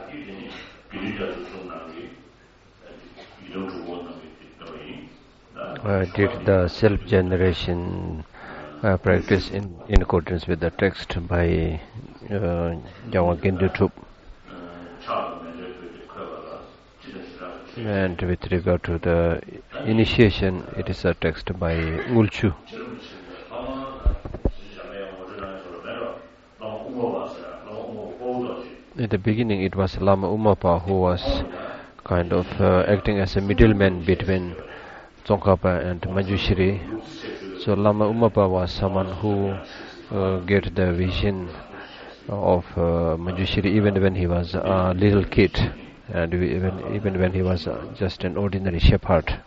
did the self-generation practice in accordance with the text by Jawagen YouTube. And with regard to the initiation, it is a text by Ngulchu. At the beginning, it was Lama Umapa who was kind of acting as a middleman between Tsongkhapa and Manjushri. So Lama Umapa was someone who get the vision of Manjushri even when he was a little kid, and even when he was just an ordinary shepherd.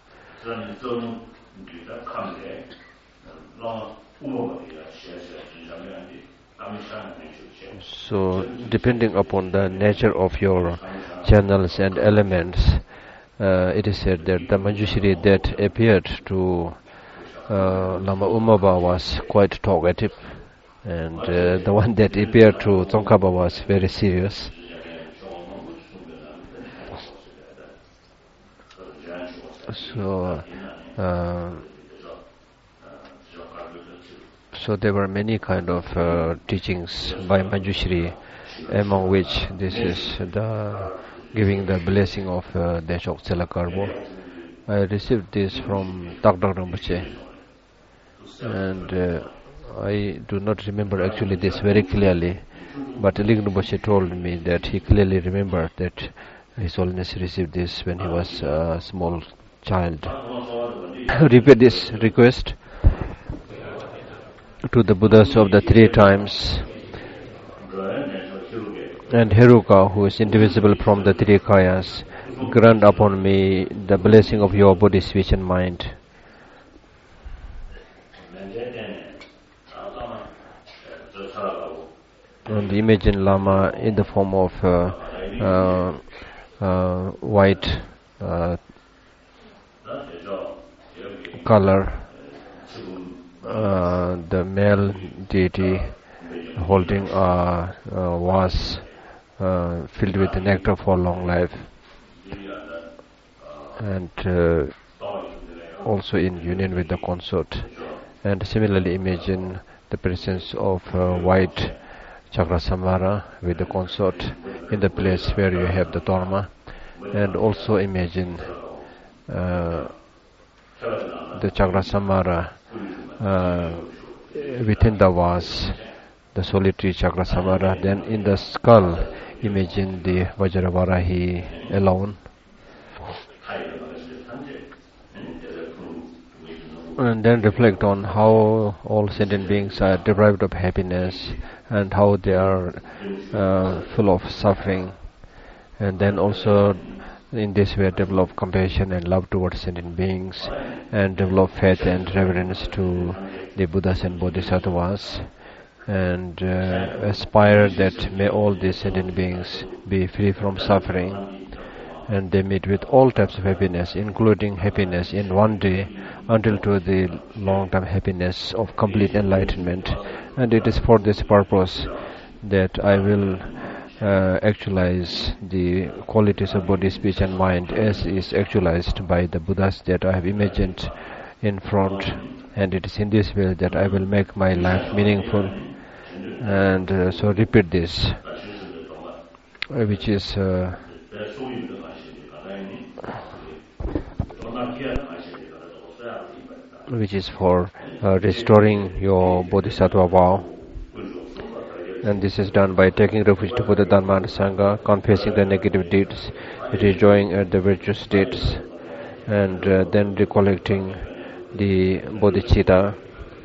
So depending upon the nature of your channels and elements, it is said that the Manjushri that appeared to Lama Umapa was quite talkative, and the one that appeared to Tsongkhapa was very serious. So there were many kind of teachings by Manjushri, among which this is the giving the blessing of Deshok Tselakarbo. I received this from Takdak Rinpoche, and I do not remember actually this very clearly, but Ling Rinpoche told me that he clearly remembered that His Holiness received this when he was a small child. Repeat this request to the Buddhas of the three times, and Heruka, who is indivisible from the three kayas, grant upon me the blessing of your body, speech and mind. And imagine Lama in the form of white color, the male deity holding a vase filled with nectar for long life, and also in union with the consort. And similarly imagine the presence of white Chakrasamara with the consort in the place where you have the Dharma, and also imagine the Chakrasamara within the vase, the solitary Chakrasamara. Then in the skull imagine the Vajravarahi alone, and then reflect on how all sentient beings are deprived of happiness and how they are full of suffering, and then also in this way develop compassion and love towards sentient beings, and develop faith and reverence to the Buddhas and Bodhisattvas, and aspire that may all these sentient beings be free from suffering, and they meet with all types of happiness, including happiness in one day until to the long-term happiness of complete enlightenment. And it is for this purpose that I will actualize the qualities of body, speech and mind as is actualized by the Buddhas that I have imagined in front, and it is in this way that I will make my life meaningful. And so repeat this, which is for restoring your Bodhisattva vow. And this is done by taking refuge to Buddha, Dharma and Sangha, confessing the negative deeds, rejoicing at the virtuous deeds, and then recollecting the bodhicitta.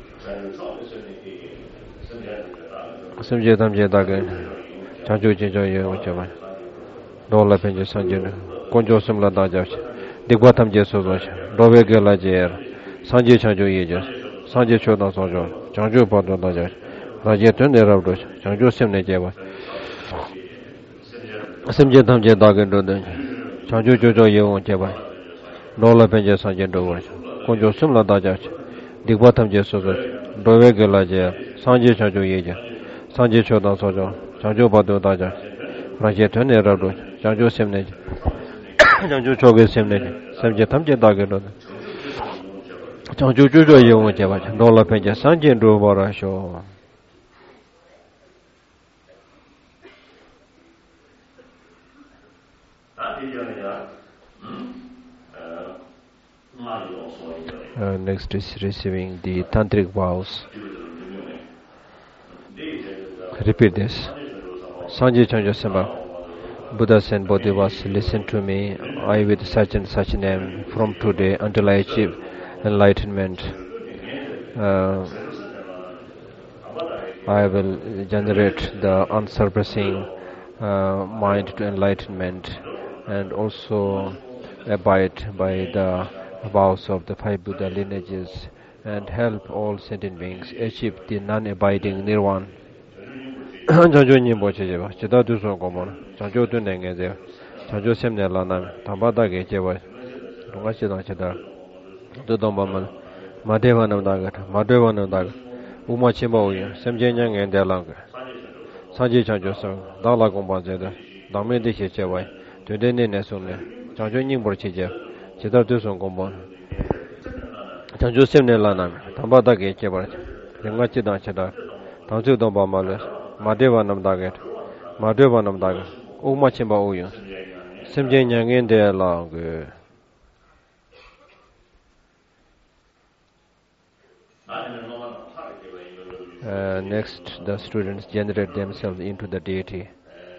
Samje Dhamje Dage, Chanju Jinjo Ye Uchama, Dola Penja Sanjin, Konjo Simla Dajach, Digwatam Jesozach, Dove Gela Jer, Sanje Chanju Yejas, Sanje Chodan Sojo, Chanju Padra Dajach, Rajetun Eravdoch, Chanju Simne Jeva, Samje Dhamje Dage Dode, Chanju Jojo Ye Uchama, Dola Penja Sanjin Dovach, Konjo Simla Dajach, Digwatam Jesozach, Dove Gela Jer, Sanje Chanju Yejas, Sanje Chodan Sojo, Chanju Padra Dajach, Rajetun Eravdoch, 장조 셈네 장조 초게 셈네 셈제 탐제 다게로 장조 주조 이용 제바 놀라 펜제 산진 로바라쇼 next is receiving the tantric vows. Repeat this. Sanji Chanjo Samba. Buddhas and Bodhivas, listen to me. I with such and such name from today until I achieve enlightenment. I will generate the unsurpassing mind to enlightenment and also abide by the vows of the five Buddha lineages and help all sentient beings achieve the non-abiding nirvana. 장조님 보시죠. 지다 두서 고만. 장조도 냉게요. 장조 셈내라나 담바다게 제와. 동아시다 제다. 도dom바만 마대와나다가 마대와나다가 우마치바오요. 셈제냥에 대랑가. 사지 장조서 달라 공반제다. 담메데시 제와. 되데네네 손네. 장조님 보시죠. 지다 두서 고만. 장조 셈내라나 담바다게 제와. 영가치다 제다. 당주도 바말레 Madevanam Dagat, Madevanam Dagat, Umachimba Uyu, Simjin Yang in there long. Next, the students generate themselves into the deity.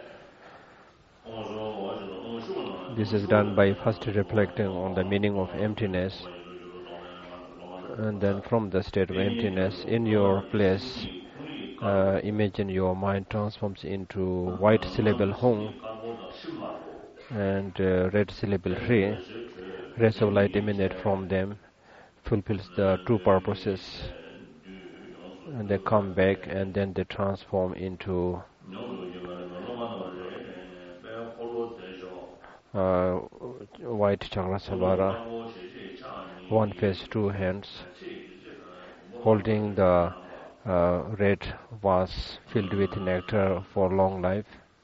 This is done by first reflecting on the meaning of emptiness, and then from the state of emptiness, in your place, imagine your mind transforms into white syllable Hung and red syllable Hri. Rays of light emanate from them, fulfills the two purposes, and they come back and then they transform into white Chakrasambhara, one face, two hands, holding the red vase filled with nectar for long life.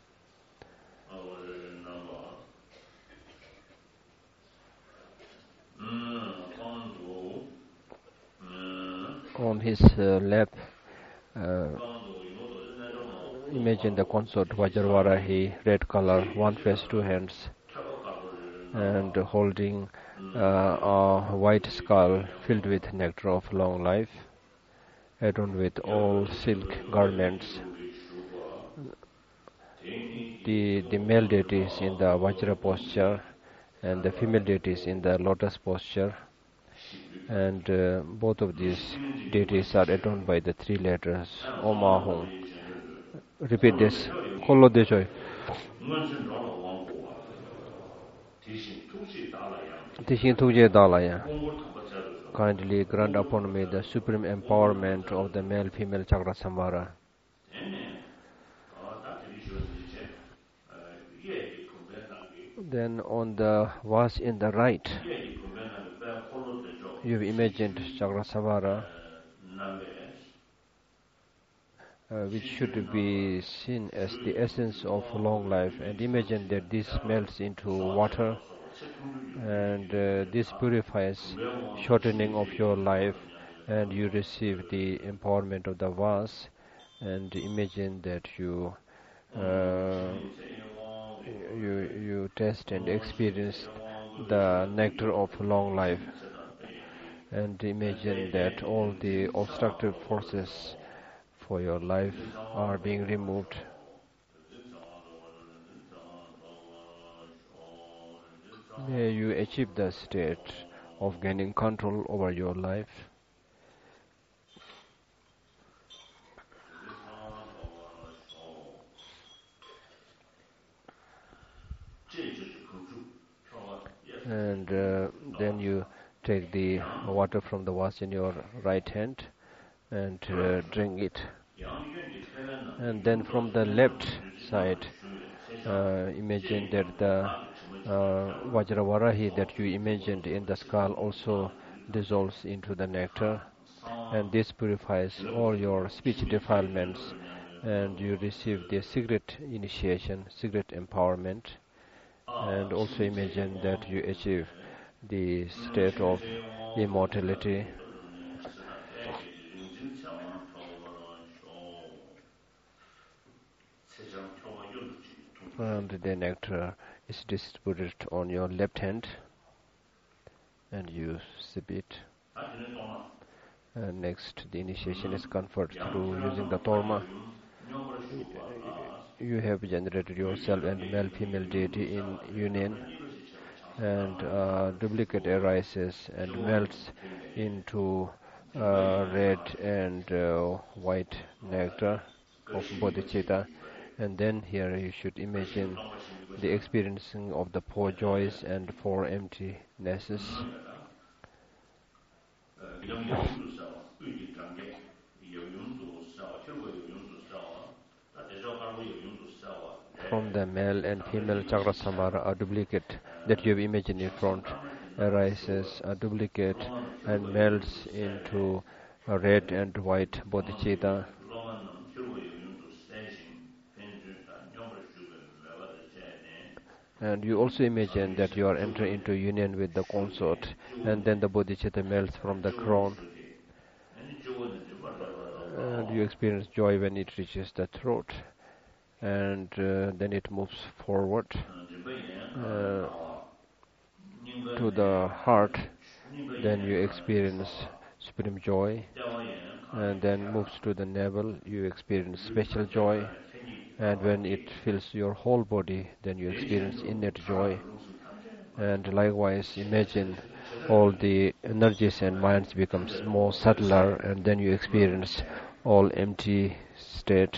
On his lap, imagine the consort Vajravarahi, red color, one face, two hands, and holding a white skull filled with nectar of long life, adorned with all silk garments. The male deities in the Vajra posture and the female deities in the lotus posture, and both of these deities are adorned by the three letters Om Ahum. Repeat this. Kolo Dejoy. Tishin Tuje Dalaya. Kindly grant upon me the supreme empowerment of the male-female Chakrasambhara. Then on the vase in the right, you've imagined Chakrasambhara, which should be seen as the essence of long life, and imagine that this melts into water, and this purifies shortening of your life, and you receive the empowerment of the vase, and imagine that you taste and experience the nectar of long life, and imagine that all the obstructive forces for your life are being removed. May you achieve the state of gaining control over your life. And then you take the water from the vase in your right hand and drink it. And then from the left side, imagine that the Vajravarahi that you imagined in the skull also dissolves into the nectar, and this purifies all your speech defilements, and you receive the secret initiation, secret empowerment, and also imagine that you achieve the state of immortality. And the nectar is distributed on your left hand, and you sip it. And next, the initiation is conferred through using the torma. You have generated yourself and male-female deity in union, and duplicate arises and melts into red and white nectar of bodhicitta. And then here you should imagine the experiencing of the four joys and four emptinesses. From the male and female chakra samara, a duplicate that you have imagined in front arises, a duplicate, and melts into a red and white bodhicitta. And you also imagine that you are entering into union with the consort, and then the bodhicitta melts from the crown. And you experience joy when it reaches the throat, and then it moves forward to the heart. Then you experience supreme joy, and then moves to the navel. You experience special joy, and when it fills your whole body, then you experience innate joy. And likewise, imagine all the energies and minds becomes more subtler, and then you experience all empty state.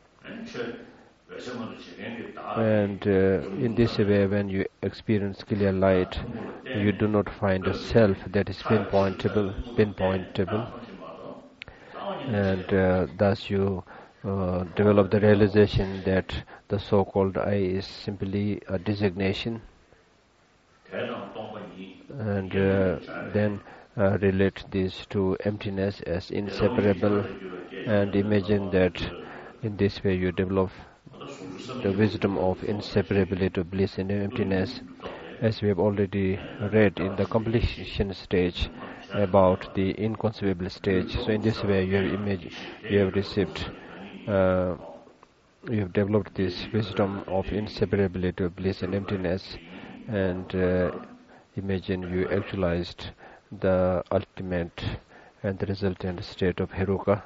And in this way, when you experience clear light, you do not find a self that is pinpointable, and thus you develop the realization that the so-called I is simply a designation. And then relate this to emptiness as inseparable, and imagine that in this way you develop the wisdom of inseparability of bliss and emptiness, as we have already read in the completion stage about the inconceivable stage. So in this way you have received, you have developed this wisdom of inseparability of bliss and emptiness, and imagine you actualized the ultimate and the resultant state of Heruka.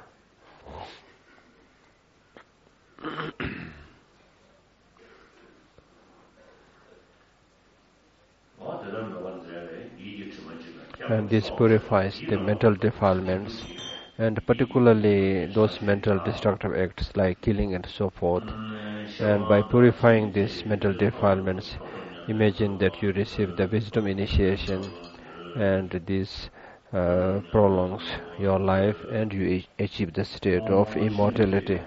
And this purifies the mental defilements, and particularly those mental destructive acts like killing and so forth. And by purifying these mental defilements, imagine that you receive the wisdom initiation, and this prolongs your life, and you achieve the state of immortality.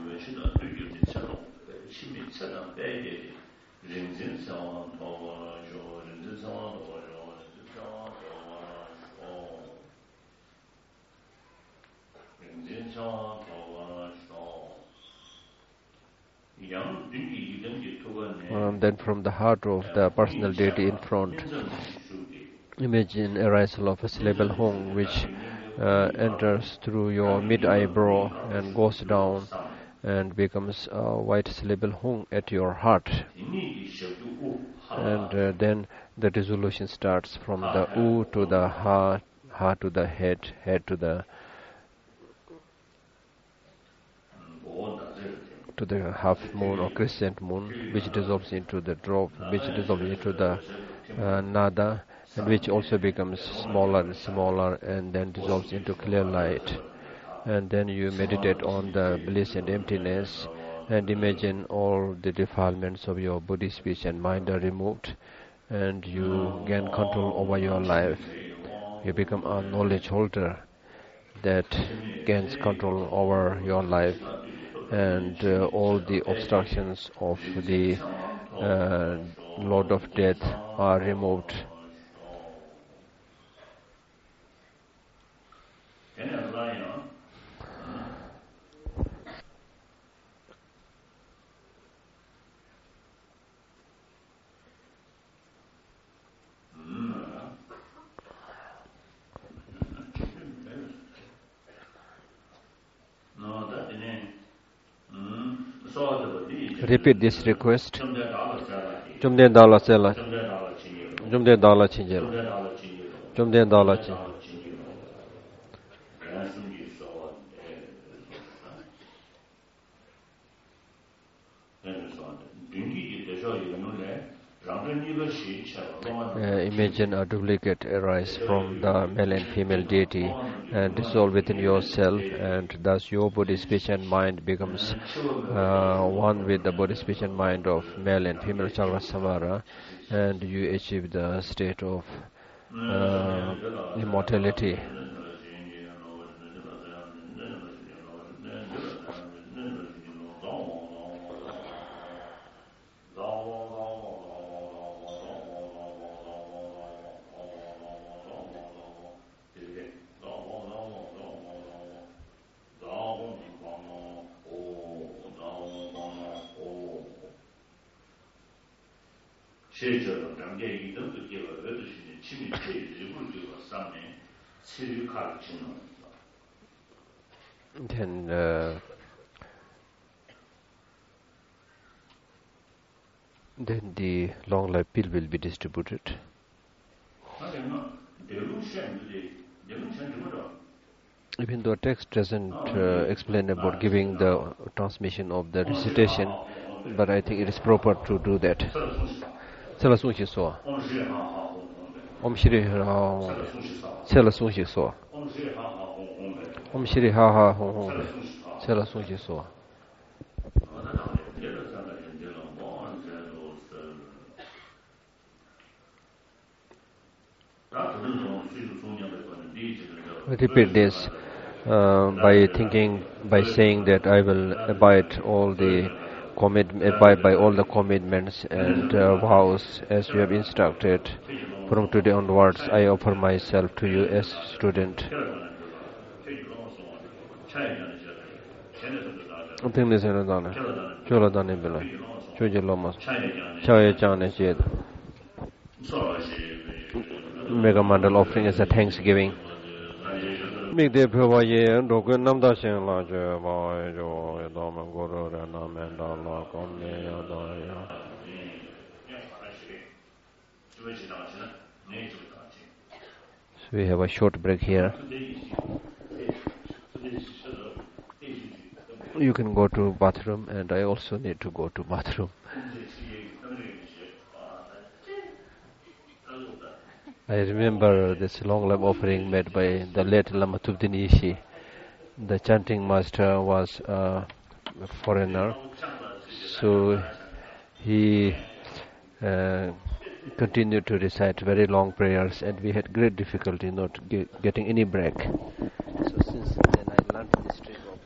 Then from the heart of the personal deity in front, imagine a risal of a syllable Hung, which enters through your mid-eyebrow and goes down and becomes a white syllable Hung at your heart. And then the dissolution starts from the U to the heart, heart to the head, head to the half moon or crescent moon, which dissolves into the drop, which dissolves into the nada, and which also becomes smaller and smaller, and then dissolves into clear light. And then you meditate on the bliss and emptiness, and imagine all the defilements of your body, speech and mind are removed, and you gain control over your life. You become a knowledge holder that gains control over your life, and all the obstructions of the Lord of Death are removed. Repeat this request. Jumde dala sela. Jumde dala chinjel. Jumde dala chin. Imagine a duplicate arise from the male and female deity and dissolve within yourself, and thus your body, speech and mind becomes one with the body, speech and mind of male and female chakra samvara, and you achieve the state of immortality. Then the long life pill will be distributed. Even though text doesn't explain about giving the transmission of the recitation, but I think it is proper to do that. Tsela sungshi so. Om Shri Ha. Tsela sungshi so. Om Shri Ha Ha Hong Hong. Tsela sungshi so. Repeat this by saying that I will abide by all the commitments and vows as you have instructed. From today onwards, I offer myself to you as student. Mega Mandal offering is a thanksgiving. Make the Pavaye, Dogan Namda Shen La Java, Doma Guru, and Amanda La Comne. So we have a short break here. You can go to bathroom, and I also need to go to bathroom. I remember this long life offering made by the late Lama Thubten Ishi. The chanting master was a foreigner, so he continued to recite very long prayers, and we had great difficulty not getting any break.